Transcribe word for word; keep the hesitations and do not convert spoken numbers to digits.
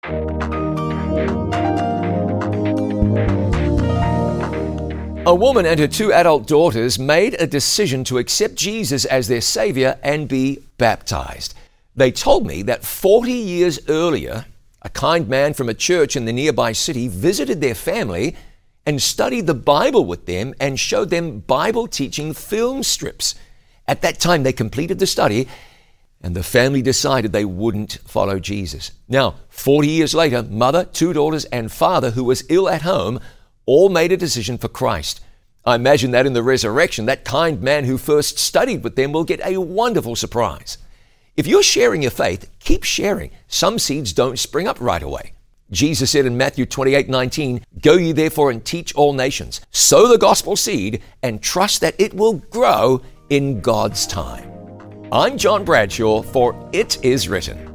A woman and her two adult daughters made a decision to accept Jesus as their Savior and be baptized. They told me that forty years earlier, a kind man from a church in the nearby city visited their family and studied the Bible with them and showed them Bible teaching film strips. At that time, they completed the study and the family decided they wouldn't follow Jesus. Now, forty years later, mother, two daughters, and father, who was ill at home, all made a decision for Christ. I imagine that in the resurrection, that kind man who first studied with them will get a wonderful surprise. If you're sharing your faith, keep sharing. Some seeds don't spring up right away. Jesus said in Matthew twenty-eight nineteen, "Go ye therefore and teach all nations. Sow the gospel seed and trust that it will grow in God's time." I'm John Bradshaw for It Is Written.